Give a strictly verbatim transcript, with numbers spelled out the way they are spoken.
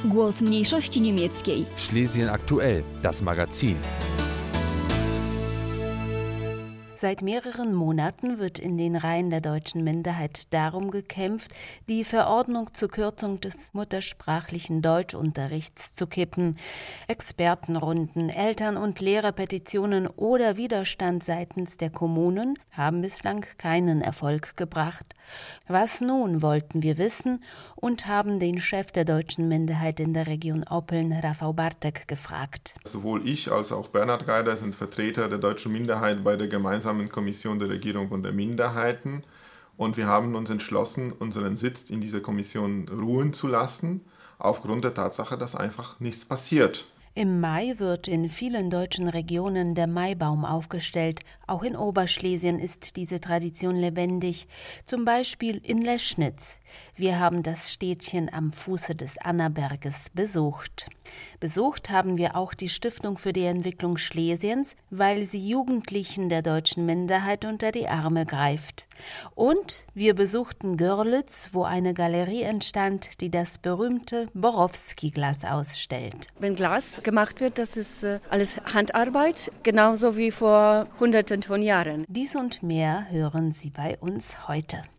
Głos mniejszości niemieckiej. Schlesien aktuell, das Magazin. Seit mehreren Monaten wird in den Reihen der deutschen Minderheit darum gekämpft, die Verordnung zur Kürzung des muttersprachlichen Deutschunterrichts zu kippen. Expertenrunden, Eltern- und Lehrerpetitionen oder Widerstand seitens der Kommunen haben bislang keinen Erfolg gebracht. Was nun, wollten wir wissen und haben den Chef der deutschen Minderheit in der Region Oppeln, Rafał Bartek, gefragt. Sowohl ich als auch Bernhard Geider sind Vertreter der deutschen Minderheit bei der gemeinsamen Kommission der Regierung und der Minderheiten. Und wir haben uns entschlossen, unseren Sitz in dieser Kommission ruhen zu lassen, aufgrund der Tatsache, dass einfach nichts passiert. Im Mai wird in vielen deutschen Regionen der Maibaum aufgestellt. Auch in Oberschlesien ist diese Tradition lebendig, zum Beispiel in Leschnitz. Wir haben das Städtchen am Fuße des Annaberges besucht. Besucht haben wir auch die Stiftung für die Entwicklung Schlesiens, weil sie Jugendlichen der deutschen Minderheit unter die Arme greift. Und wir besuchten Görlitz, wo eine Galerie entstand, die das berühmte Borowski-Glas ausstellt. Wenn Glas gemacht wird, das ist äh, alles Handarbeit, genauso wie vor Hunderten von Jahren. Dies und mehr hören Sie bei uns heute.